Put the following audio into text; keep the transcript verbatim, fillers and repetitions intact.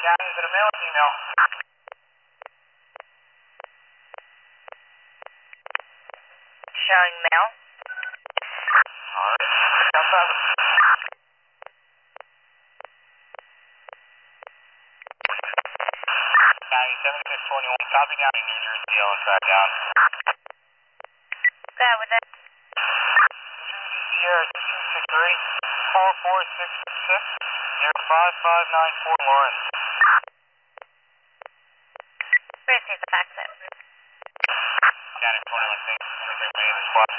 County, is it a male or female? Showing male. Alright, outside. County seventy-six twenty-one, copy County, New Jersey, yellow track down. Go ahead with it. New Jersey, Sierra two six three, four four six six, zero five five nine four, Lawrence. Receive the exit. County twenty-one, thanks. May the squad.